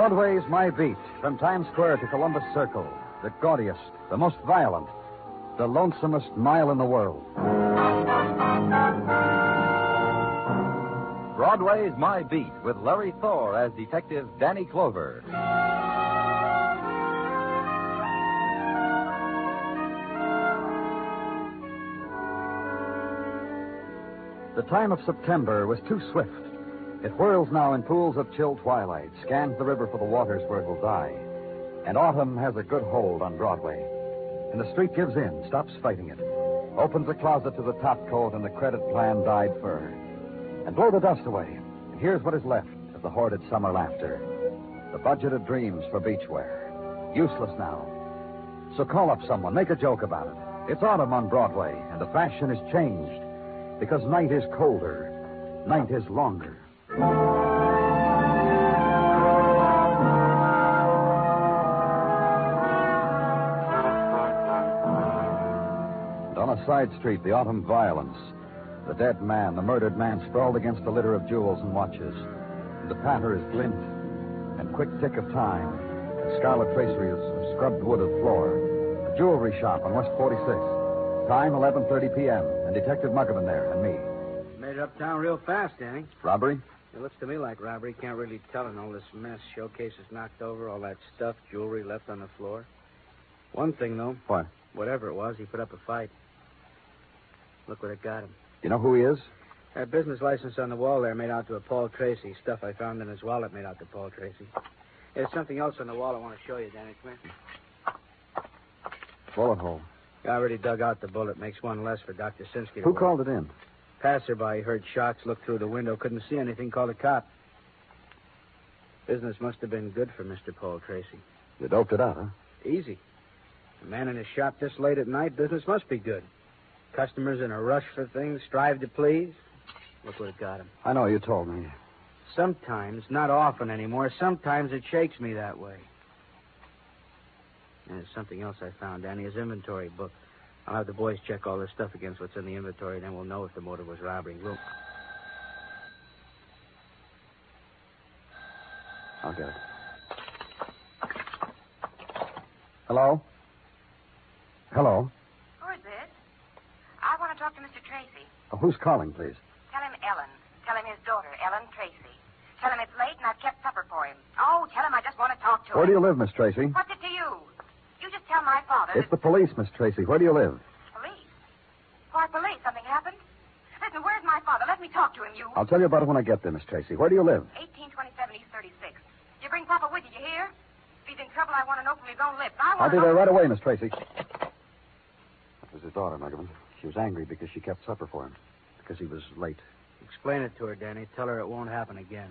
Broadway's My Beat, from Times Square to Columbus Circle. The gaudiest, the most violent, the lonesomest mile in the world. Broadway's My Beat with Larry Thor as Detective Danny Clover. The time of September was too swift. It whirls now in pools of chill twilight, scans the river for the waters where it will die. And autumn has a good hold on Broadway. And the street gives in, stops fighting it, opens the closet to the top coat and the credit plan dyed fur. And blow the dust away. And here's what is left of the hoarded summer laughter. The budgeted dreams for beachwear. Useless now. So call up someone, make a joke about it. It's autumn on Broadway, and the fashion is changed. Because night is colder, night is longer. And on a side street, the autumn violence. The dead man, the murdered man, sprawled against a litter of jewels and watches. And the patter is glint and quick tick of time. And scarlet traceries of scrubbed wood of floor. A jewelry shop on West 46th. Time, 11:30 p.m., and Detective Muggerman there, and me. Made it uptown real fast, Danny. Robbery? It looks to me like robbery. Can't really tell in all this mess. Showcases knocked over, all that stuff, jewelry left on the floor. One thing, though. What? Whatever it was, he put up a fight. Look what it got him. You know who he is? That business license on the wall there made out to a Paul Tracy. Stuff I found in his wallet made out to Paul Tracy. There's something else on the wall I want to show you, Danny. Come here. Bullet hole. I already dug out the bullet. Makes one less for Dr. Sinsky. Who called it in? Passerby heard shots, looked through the window, couldn't see anything, called a cop. Business must have been good for Mr. Paul Tracy. You doped it out, huh? Easy. A man in a shop this late at night, business must be good. Customers in a rush for things, strive to please. Look what it got him. I know, you told me. Sometimes, not often anymore, sometimes it shakes me that way. And there's something else I found, Danny, his inventory book. I'll have the boys check all this stuff against what's in the inventory, then we'll know if the motive was robbery. I'll get it. Hello? Hello? Who is this? I want to talk to Mr. Tracy. Oh, who's calling, please? Tell him Ellen. Tell him his daughter, Ellen Tracy. Tell him it's late and I've kept supper for him. Oh, tell him I just want to talk to him. Where do you live, Miss Tracy? What's it to you? You just tell my father. It's the police, Miss Tracy. Where do you live? Police? Why, police? Something happened? Listen, where's my father? Let me talk to him, you. I'll tell you about it when I get there, Miss Tracy. Where do you live? 1827 East 36. You bring Papa with you, you hear? If he's in trouble, I want to know from his own lips. I'll be there right away, Miss Tracy. That was his daughter, Muggerman. She was angry because she kept supper for him. Because he was late. Explain it to her, Danny. Tell her it won't happen again.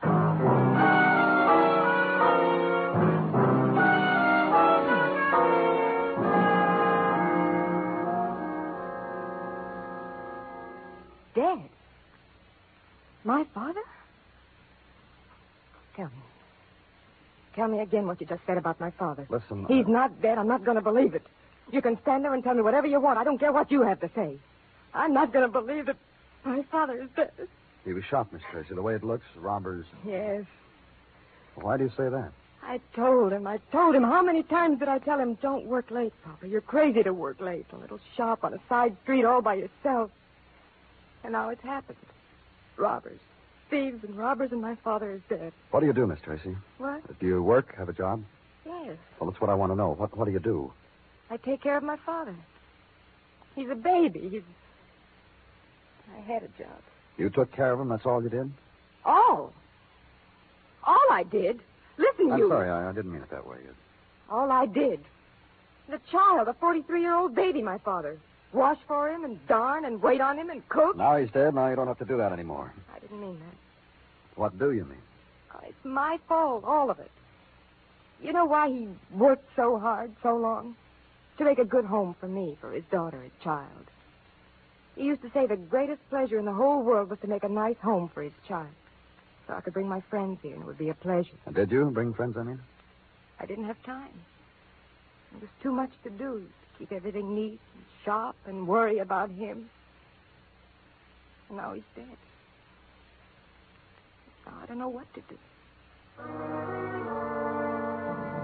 Dead? My father? Tell me. Tell me again what you just said about my father. Listen. He's not dead. I'm not going to believe it. You can stand there and tell me whatever you want. I don't care what you have to say. I'm not going to believe that my father is dead. He was shot, Miss Tracy. The way it looks, robbers. Yes. Why do you say that? I told him. How many times did I tell him, don't work late, Papa? You're crazy to work late. A little shop on a side street all by yourself. And now it's happened. Robbers. Thieves and robbers, and my father is dead. What do you do, Miss Tracy? What? Do you work, have a job? Yes. Well, that's what I want to know. What do you do? I take care of my father. He's a baby. I had a job. You took care of him, that's all you did? All I did. Listen, I'm you. sorry, I didn't mean it that way. All I did. The child, a 43-year-old baby, my father. Wash for him and darn and wait on him and cook. Now he's dead. Now you don't have to do that anymore. I didn't mean that. What do you mean? Oh, it's my fault, all of it. You know why he worked so hard, so long? To make a good home for me, for his daughter, his child. He used to say the greatest pleasure in the whole world was to make a nice home for his child. So I could bring my friends here, and it would be a pleasure. And did you bring friends, I mean? I didn't have time. There was too much to do. To keep everything neat and shop and worry about him. And now he's dead. Now I don't know what to do.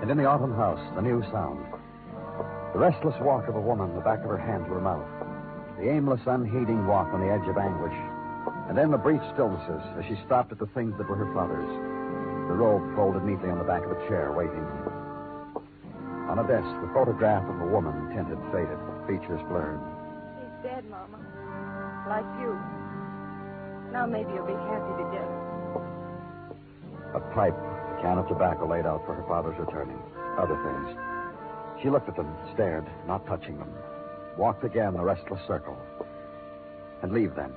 And in the Autumn house, the new sound. The restless walk of a woman, the back of her hand to her mouth. The aimless, unheeding walk on the edge of anguish. And then the brief stillnesses as she stopped at the things that were her father's. The robe folded neatly on the back of a chair, waiting. On a desk, the photograph of a woman, tinted, faded, features blurred. He's dead, Mama. Like you. Now maybe you'll be happy together. A pipe, a can of tobacco laid out for her father's returning. Other things. She looked at them, stared, not touching them. Walked again the restless circle. And leave them.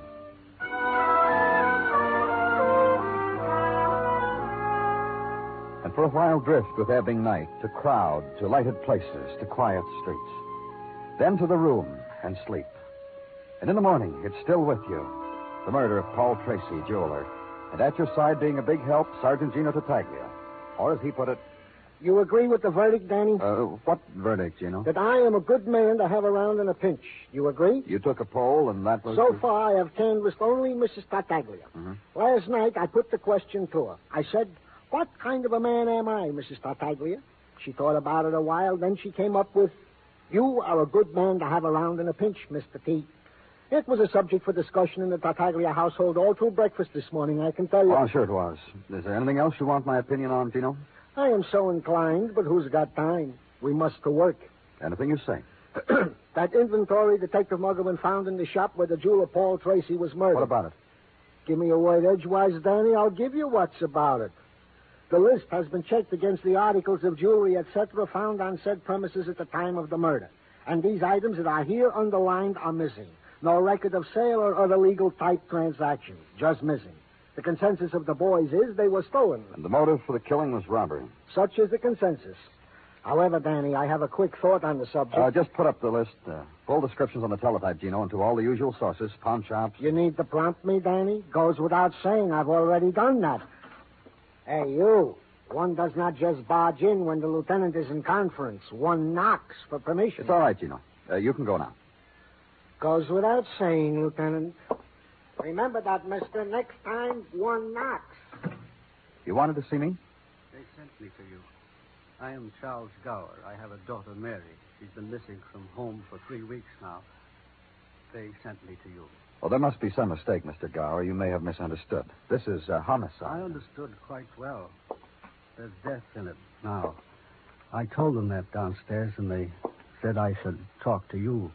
And for a while drift with ebbing night to crowd, to lighted places, to quiet streets. Then to the room and sleep. And in the morning, it's still with you. The murder of Paul Tracy, jeweler. And at your side, being a big help, Sergeant Gino Tartaglia. Or, as he put it... You agree with the verdict, Danny? What verdict, Gino? That I am a good man to have around in a pinch. You agree? You took a poll, and that was... So far, I have canvassed only Mrs. Tartaglia. Mm-hmm. Last night, I put the question to her. I said, what kind of a man am I, Mrs. Tartaglia? She thought about it a while, then she came up with, you are a good man to have around in a pinch, Mr. T. It was a subject for discussion in the Tartaglia household all through breakfast this morning, I can tell you. Oh, sure it was. Is there anything else you want my opinion on, Gino? I am so inclined, but who's got time? We must to work. Anything you say. That inventory Detective Muggerman found in the shop where the jeweler Paul Tracy was murdered. What about it? Give me a word edgewise, Danny. I'll give you what's about it. The list has been checked against the articles of jewelry, etc., found on said premises at the time of the murder. And these items that are here underlined are missing. No record of sale or other legal type transactions. Just missing. The consensus of the boys is they were stolen. And the motive for the killing was robbery. Such is the consensus. However, Danny, I have a quick thought on the subject. Just put up the list. Full descriptions on the teletype, Gino, and to all the usual sources, pawn shops. You need to prompt me, Danny? Goes without saying. I've already done that. Hey, you. One does not just barge in when the lieutenant is in conference. One knocks for permission. It's all right, Gino. You can go now. Goes without saying, Lieutenant. Remember that, mister. Next time, one knocks. You wanted to see me? They sent me to you. I am Charles Gower. I have a daughter, Mary. She's been missing from home for 3 weeks now. They sent me to you. Well, there must be some mistake, Mr. Gower. You may have misunderstood. This is homicide. I understood quite well. There's death in it now. I told them that downstairs, and they said I should talk to you.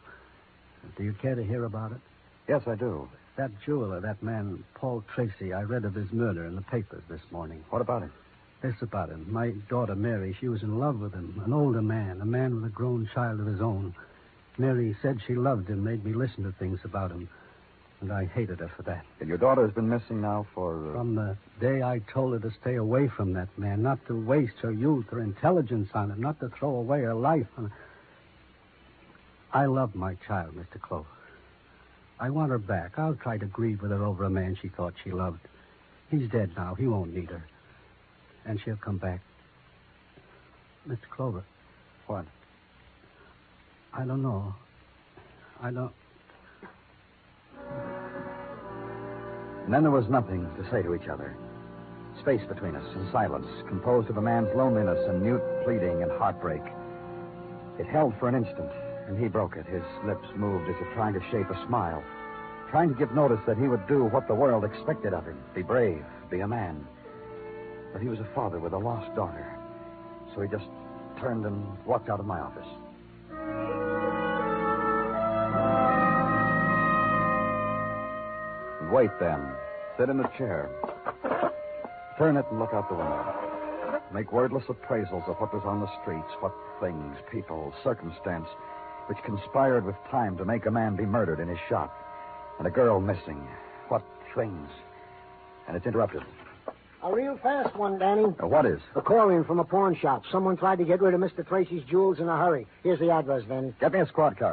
Do you care to hear about it? Yes, I do. That jeweler, that man, Paul Tracy, I read of his murder in the papers this morning. What about him? This about him. My daughter, Mary, she was in love with him. An older man, a man with a grown child of his own. Mary said she loved him, made me listen to things about him. And I hated her for that. And your daughter has been missing now for... From the day I told her to stay away from that man, not to waste her youth or intelligence on him, not to throw away her life on him. I love my child, Mr. Clover. I want her back. I'll try to grieve with her over a man she thought she loved. He's dead now. He won't need her. And she'll come back. Mr. Clover. What? I don't know. I don't... And then there was nothing to say to each other. Space between us and silence, composed of a man's loneliness and mute pleading and heartbreak. It held for an instant, and he broke it. His lips moved as if trying to shape a smile, trying to give notice that he would do what the world expected of him, be brave, be a man. But he was a father with a lost daughter, so he just turned and walked out of my office. Wait, then. Sit in a chair. Turn it and look out the window. Make wordless appraisals of what was on the streets, what things, people, circumstance, which conspired with time to make a man be murdered in his shop, and a girl missing. What things? And it's interrupted. A real fast one, Danny. What is? A call in from a pawn shop. Someone tried to get rid of Mr. Tracy's jewels in a hurry. Here's the address, Danny. Get me a squad car.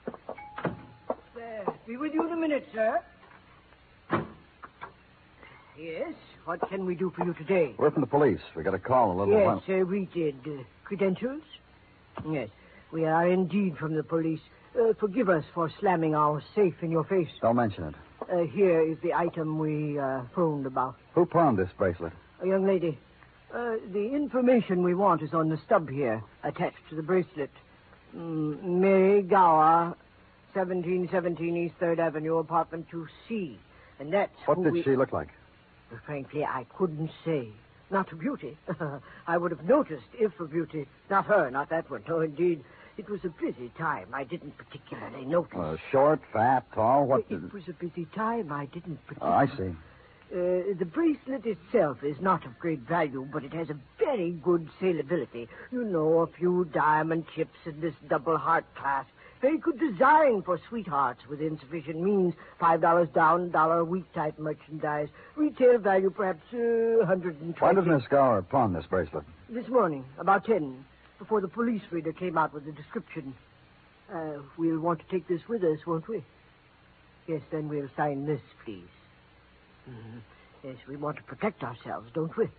Be with you in a minute, sir. Yes? What can we do for you today? We're from the police. We got a call a little while. Yes, we did. Credentials? Yes, we are indeed from the police. Forgive us for slamming our safe in your face. Don't mention it. Here is the item we phoned about. Who pawned this bracelet? A young lady. The information we want is on the stub here, attached to the bracelet. Mary Gower, 1717 East 3rd Avenue, apartment 2C. And that's What did she look like? Frankly, I couldn't say. Not a beauty. I would have noticed if a beauty. Not her, not that one. No, indeed. It was a busy time. I didn't particularly notice. Short, fat, tall, It was a busy time. I didn't Oh, particularly... I see. The bracelet itself is not of great value, but it has a very good salability. You know, a few diamond chips in this double heart clasp. Very good design for sweethearts with insufficient means. $5 down, $1 a week type merchandise. Retail value perhaps $120. Why did Miss Gower pawn this bracelet? This morning, about 10, before the police reader came out with the description. We'll want to take this with us, won't we? Yes, then we'll sign this, please. Mm-hmm. Yes, we want to protect ourselves, don't we?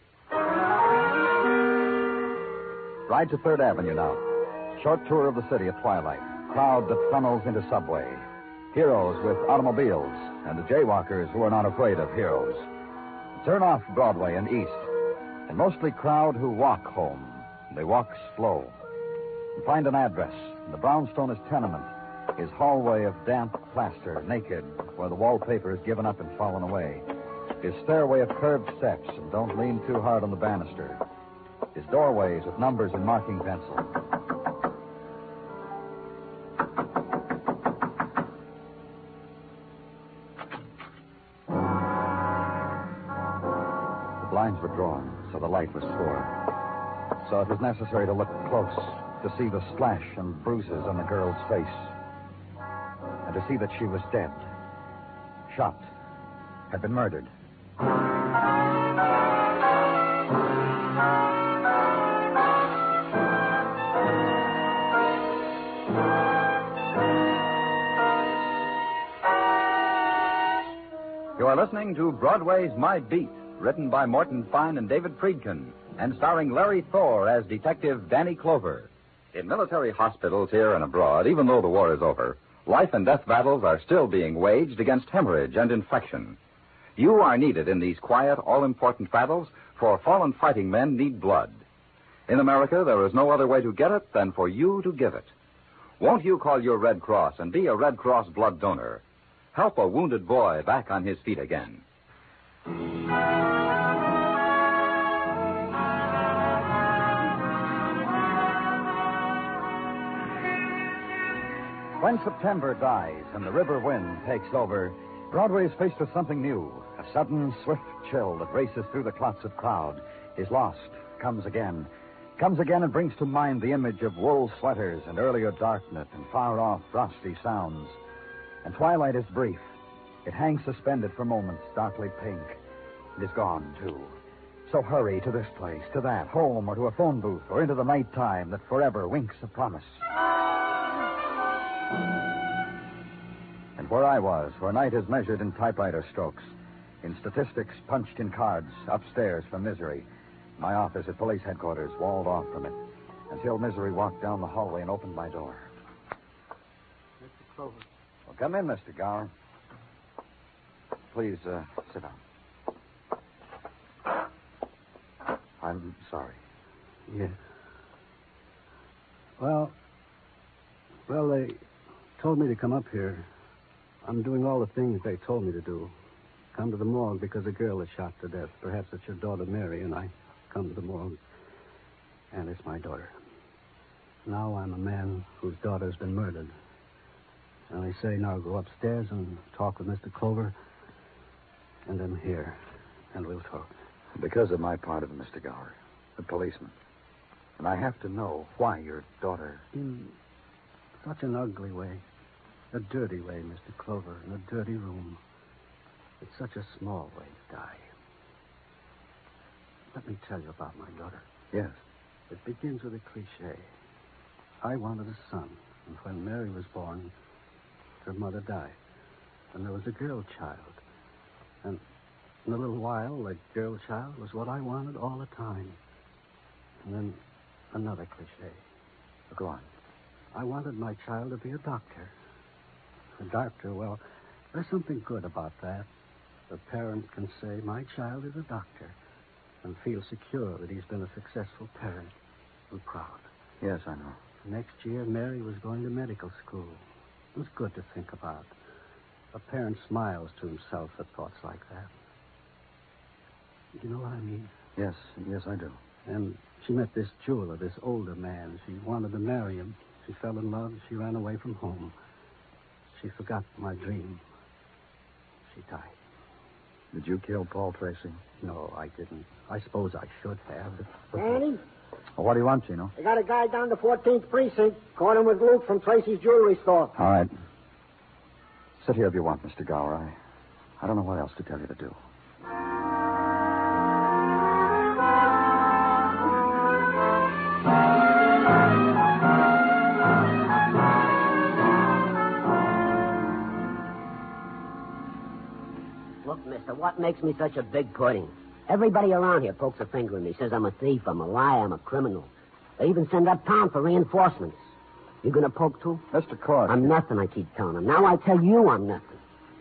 Ride to 3rd Avenue now. Short tour of the city at twilight. Crowd that funnels into subway. Heroes with automobiles and the jaywalkers who are not afraid of heroes. Turn off Broadway and east. And mostly crowd who walk home. They walk slow. And find an address. The brownstone is tenement. His hallway of damp plaster, naked, where the wallpaper is given up and fallen away. His stairway of curved steps, and don't lean too hard on the banister. His doorways with numbers in marking pencil. The blinds were drawn, so the light was poor. So it was necessary to look close to see the splash and bruises on the girl's face. And to see that she was dead. Shot. Had been murdered. You are listening to Broadway's My Beat, written by Morton Fine and David Friedkin, and starring Larry Thor as Detective Danny Clover. In military hospitals here and abroad, even though the war is over, life and death battles are still being waged against hemorrhage and infection. You are needed in these quiet, all-important battles, for fallen fighting men need blood. In America, there is no other way to get it than for you to give it. Won't you call your Red Cross and be a Red Cross blood donor? Help a wounded boy back on his feet again. When September dies and the river wind takes over, Broadway is faced with something new. A sudden, swift chill that races through the clots of crowd, is lost, comes again and brings to mind the image of wool sweaters and earlier darkness and far-off frosty sounds. And twilight is brief. It hangs suspended for moments, darkly pink. It is gone, too. So hurry to this place, to that, home, or to a phone booth, or into the nighttime that forever winks a promise. And where I was, where night is measured in typewriter strokes, in statistics punched in cards, upstairs from Misery, my office at police headquarters, walled off from it, until Misery walked down the hallway and opened my door. Mr. Clover. Well, come in, Mr. Gower. Please, sit down. I'm sorry. Yes. Well, they told me to come up here. I'm doing all the things they told me to do. Come to the morgue because a girl is shot to death. Perhaps it's your daughter, Mary, and I come to the morgue. And it's my daughter. Now I'm a man whose daughter's been murdered. And they say now go upstairs and talk with Mr. Clover. And I'm here. And we'll talk. Because of my part of it, Mr. Gower, a policeman. And I have to know why your daughter... In such an ugly way. A dirty way, Mr. Clover, in a dirty room. It's such a small way to die. Let me tell you about my daughter. Yes. It begins with a cliche. I wanted a son, and when Mary was born, her mother died. And there was a girl child. And in a little while, a girl child was what I wanted all the time. And then another cliche. Go on. I wanted my child to be a doctor. A doctor, well, there's something good about that. The parent can say, my child is a doctor, and feel secure that he's been a successful parent and proud. Yes, I know. Next year, Mary was going to medical school. It was good to think about. A parent smiles to himself at thoughts like that. You know what I mean? Yes, I do. And she met this jeweler, this older man. She wanted to marry him. She fell in love. She ran away from home. She forgot my dream. She died. Did you kill Paul Tracy? No, I didn't. I suppose I should have. Danny? Well, what do you want, Chino? I got a guy down the 14th precinct. Caught him with loot from Tracy's jewelry store. All right. Sit here if you want, Mr. Gower. I don't know what else to tell you to do. Look, mister, what makes me such a big pudding? Everybody around here pokes a finger at me, says I'm a thief, I'm a liar, I'm a criminal. They even send up town for reinforcements. You gonna poke too? Mr. Cork. I'm nothing, I keep telling them. Now I tell you I'm nothing.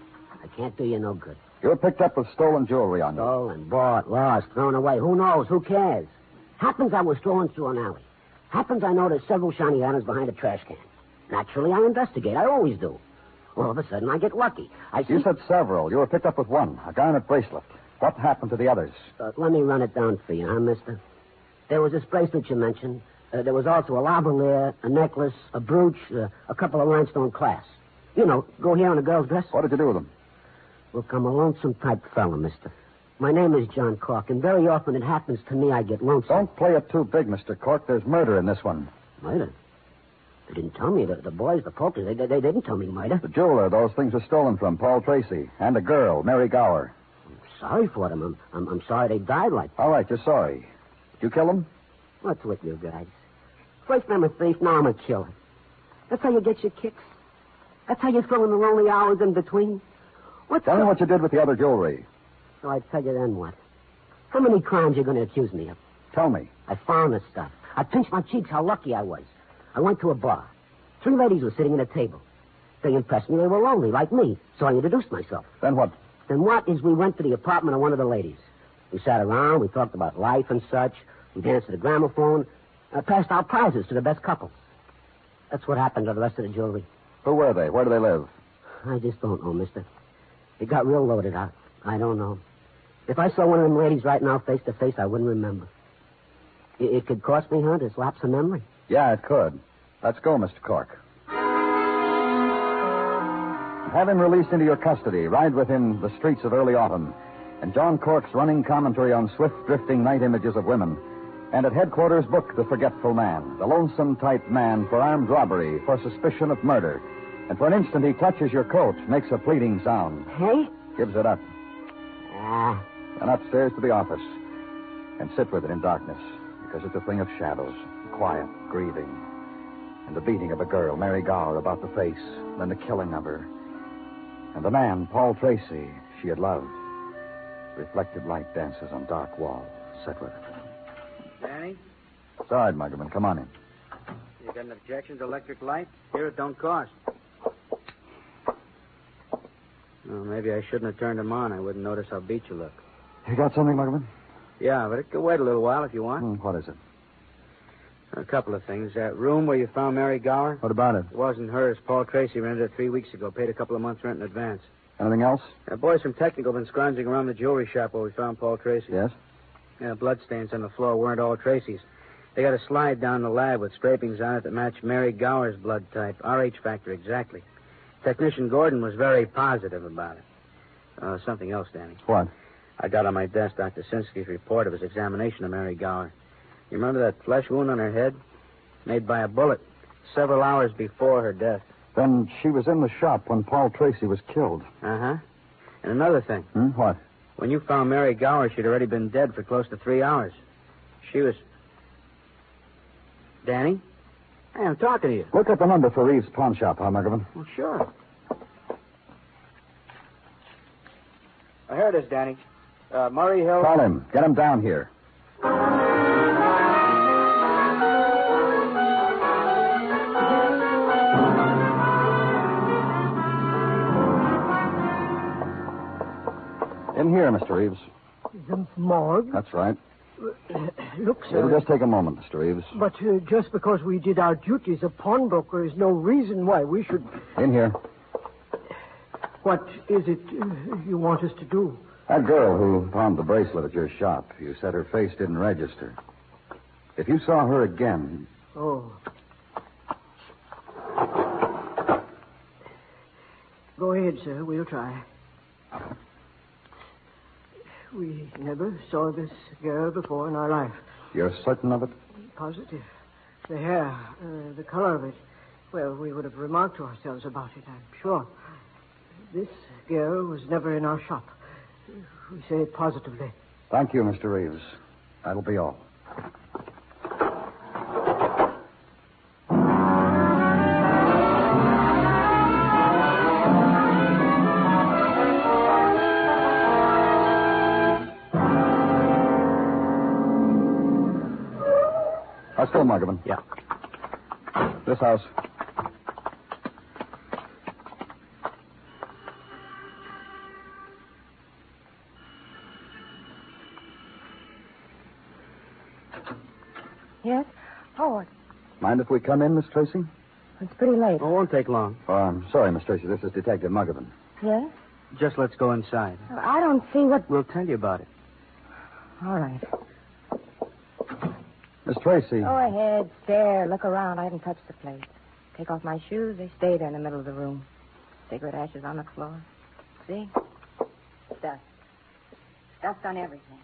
I can't do you no good. You're picked up with stolen jewelry on you. Stolen, bought, lost, thrown away. Who knows? Who cares? Happens I was strolling through an alley. Happens I noticed several shiny items behind a trash can. Naturally, I investigate. I always do. All of a sudden, I get lucky. I see... You said several. You were picked up with one, a garnet bracelet. What happened to the others? Let me run it down for you, huh, mister? There was this bracelet you mentioned. There was also a lavalier, a necklace, a brooch, a couple of rhinestone clasps. You know, go here on a girl's dress. What did you do with them? Look, I'm a lonesome type fella, mister. My name is John Cork, and very often it happens to me I get lonesome. Don't play it too big, Mr. Cork. There's murder in this one. Murder? They didn't tell me. The boys, the pokers, they didn't tell me murder. The jeweler those things were stolen from, Paul Tracy, and a girl, Mary Gower. I'm sorry for them. I'm sorry they died like that. All right, you're sorry. Did you kill them? What's with you guys? First I'm a thief, now I'm a killer. That's how you get your kicks. That's how you fill in the lonely hours in between. Tell me what you did with the other jewelry. So I tell you then what? How many crimes you going to accuse me of? Tell me. I found the stuff. I pinched my cheeks how lucky I was. I went to a bar. 3 ladies were sitting at a table. They impressed me. They were lonely, like me. So I introduced myself. Then what? Then what is we went to the apartment of one of the ladies. We sat around. We talked about life and such. We danced to the gramophone. Passed out prizes to the best couples. That's what happened to the rest of the jewelry. Who were they? Where do they live? I just don't know, mister. It got real loaded out. I don't know. If I saw one of them ladies right now face to face, I wouldn't remember. It could cost me, huh, this lapse of memory? Yeah, it could. Let's go, Mr. Cork. Have him released into your custody. Ride with him the streets of early autumn. And John Cork's running commentary on swift drifting night images of women. And at headquarters, book The Forgetful Man, the lonesome type man for armed robbery, for suspicion of murder. And for an instant, he clutches your coat, makes a pleading sound. Hey? Gives it up. And upstairs to the office. And sit with it in darkness, because it's a thing of shadows, quiet, grieving. And the beating of a girl, Mary Gower, about the face, then the killing of her. And the man, Paul Tracy, she had loved. Reflected light dances on dark walls. Sit with it. Danny? It's all right, Muggerman. Come on in. You got an objection to electric light? Here it don't cost. Well, maybe I shouldn't have turned them on. I wouldn't notice how beat you look. You got something, Muggerman? Yeah, but it could wait a little while if you want. What is it? A couple of things. That room where you found Mary Gower? What about it? It wasn't hers. Paul Tracy rented it 3 weeks ago. Paid a couple of months' rent in advance. Anything else? Boys from Technical have been scrounging around the jewelry shop where we found Paul Tracy. Yes? Yeah, bloodstains on the floor weren't all Tracy's. They got a slide down the lab with scrapings on it that matched Mary Gower's blood type. RH factor, exactly. Technician Gordon was very positive about it. Something else, Danny. What? I got on my desk Dr. Sinsky's report of his examination of Mary Gower. You remember that flesh wound on her head? Made by a bullet several hours before her death. Then she was in the shop when Paul Tracy was killed. Uh-huh. And another thing. What? When you found Mary Gower, she'd already been dead for close to 3 hours. She was... Danny? Hey, I'm talking to you. Look up the number for Reeves' pawn shop, huh, Muggerman? Well, sure. Here it is, Danny. Murray Hill. Call him. Get him down here. In here, Mr. Reeves. The morgue? That's right. Look, sir. It'll just take a moment, Mr. Reeves. But just because we did our duty as a pawnbroker is no reason why we should... In here. What is it you want us to do? That girl who pawned the bracelet at your shop, you said her face didn't register. If you saw her again... Oh. Go ahead, sir. We'll try. We never saw this girl before in our life. You're certain of it? Positive. The hair, the color of it. Well, we would have remarked to ourselves about it, I'm sure. This girl was never in our shop. We say it positively. Thank you, Mr. Reeves. That'll be all. Let's go, Muggavan. Yeah. This house. Yes? Oh, Mind if we come in, Miss Tracy? it's pretty late. Oh, it won't take long. Oh, I'm sorry, Miss Tracy. This is Detective Muggavan. Yes? Just let's go inside. I don't see what... We'll tell you about it. All right. Miss Tracy. Go ahead, stare, look around. I haven't touched the place. Take off my shoes. They stay there in the middle of the room. Cigarette ashes on the floor. See? Dust. Dust on everything.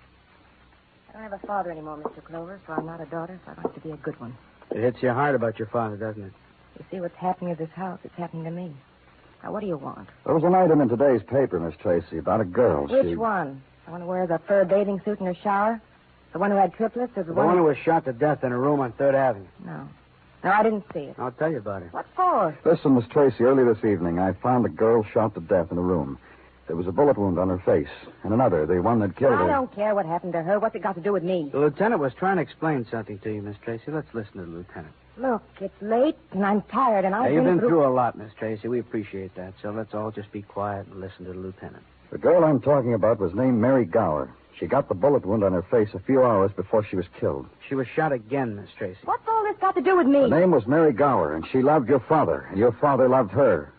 I don't have a father anymore, Mr. Clover, so I'm not a daughter, so I'd like to be a good one. It hits you hard about your father, doesn't it? You see what's happening at this house? It's happening to me. Now, what do you want? There was an item in today's paper, Miss Tracy, about a girl. Which one? The one who wears a fur bathing suit in her shower? The one who had triplets? Or the one one who was shot to death in a room on 3rd Avenue. No. No, I didn't see it. I'll tell you about it. What for? Listen, Miss Tracy, early this evening, I found a girl shot to death in a room. There was a bullet wound on her face, and another, the one that killed her. I don't care what happened to her. What's it got to do with me? The lieutenant was trying to explain something to you, Miss Tracy. Let's listen to the lieutenant. Look, it's late, and I'm tired, and I've You've been through a lot, Miss Tracy. We appreciate that. So let's all just be quiet and listen to the lieutenant. The girl I'm talking about was named Mary Gower. She got the bullet wound on her face a few hours before she was killed. She was shot again, Miss Tracy. What's all this got to do with me? Her name was Mary Gower, and she loved your father, and your father loved her.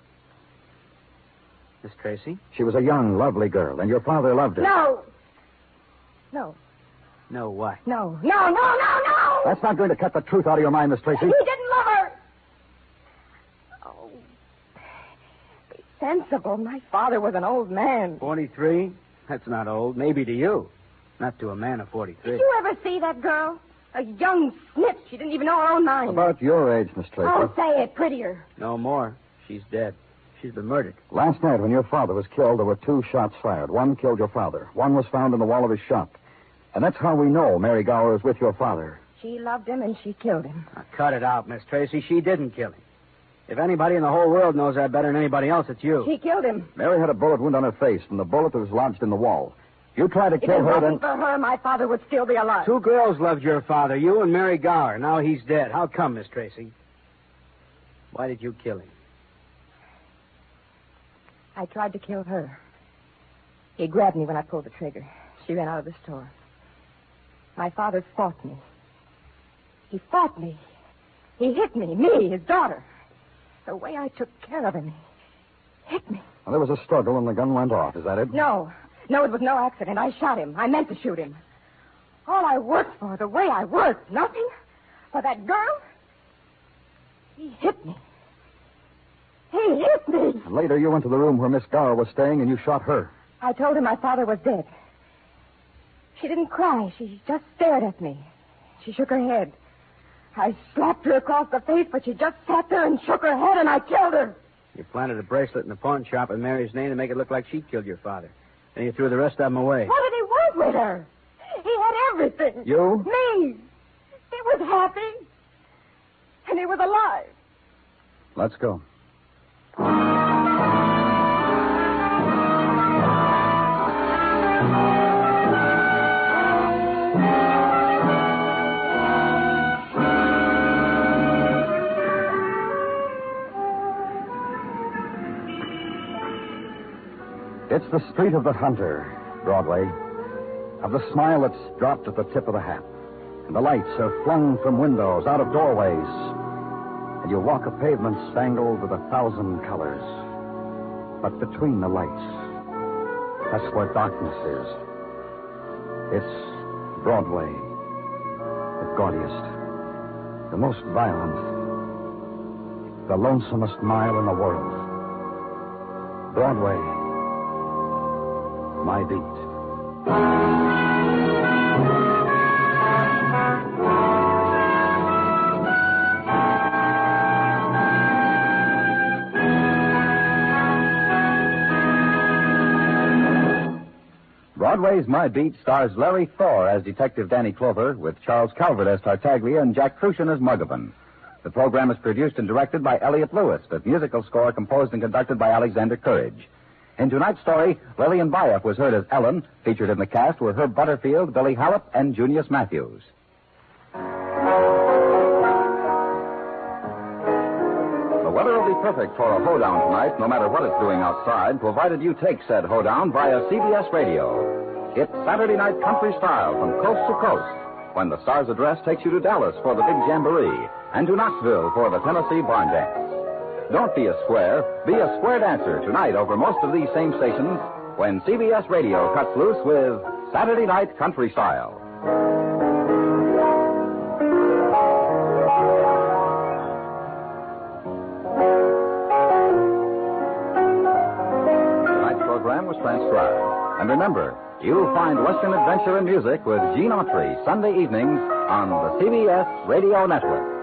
Miss Tracy? She was a young, lovely girl, and your father loved her. No. No. No, what? No. No, no, no, no! That's not going to cut the truth out of your mind, Miss Tracy. He didn't love her. Oh. Be sensible. My father was an old man. 43? That's not old. Maybe to you. Not to a man of 43. Did you ever see that girl? A young snitch. She didn't even know her own mind. About your age, Miss Tracy. Oh, say it prettier. No more. She's dead. She's been murdered. Last night, when your father was killed, there were 2 shots fired. One killed your father. One was found in the wall of his shop. And that's how we know Mary Gower is with your father. She loved him, and she killed him. Now, cut it out, Miss Tracy. She didn't kill him. If anybody in the whole world knows that better than anybody else, it's you. She killed him. Mary had a bullet wound on her face, and the bullet was lodged in the wall. You tried to kill her, then... then... If it wasn't for her, my father would still be alive. 2 girls loved your father, you and Mary Gower. Now he's dead. How come, Miss Tracy? Why did you kill him? I tried to kill her. He grabbed me when I pulled the trigger. She ran out of the store. My father fought me. He fought me. He hit me, his daughter. The way I took care of him, he hit me. Well, there was a struggle, and the gun went off. Is that it? No, it was no accident. I shot him. I meant to shoot him. All I worked for, the way I worked, nothing. For that girl, he hit me. He hit me. And later, you went to the room where Miss Gower was staying, and you shot her. I told her my father was dead. She didn't cry. She just stared at me. She shook her head. I slapped her across the face, but she just sat there and shook her head, and I killed her. You planted a bracelet in the pawn shop in Mary's name to make it look like she killed your father. Then you threw the rest of them away. What did he want with her? He had everything. You? Me. He was happy. And he was alive. Let's go. It's the street of the hunter, Broadway, of the smile that's dropped at the tip of the hat. And the lights are flung from windows, out of doorways. And you walk a pavement spangled with 1,000 colors. But between the lights, that's where darkness is. It's Broadway, the gaudiest, the most violent, the lonesomest mile in the world. Broadway, my beat. Broadway's My Beat stars Larry Thor as Detective Danny Clover, with Charles Calvert as Tartaglia and Jack Crucian as Muggavan. The program is produced and directed by Elliott Lewis, with musical score composed and conducted by Alexander Courage. In tonight's story, Lillian Bayef was heard as Ellen. Featured in the cast were Herb Butterfield, Billy Hallop, and Junius Matthews. The weather will be perfect for a hoedown tonight, no matter what it's doing outside, provided you take said hoedown via CBS Radio. It's Saturday night country style from coast to coast, when the Stars Address takes you to Dallas for the big jamboree and to Knoxville for the Tennessee Barn Dance. Don't be a square, be a square dancer tonight over most of these same stations when CBS Radio cuts loose with Saturday night country style. Was transcribed. And remember, you'll find Western adventure and music with Gene Autry Sunday evenings on the CBS Radio Network.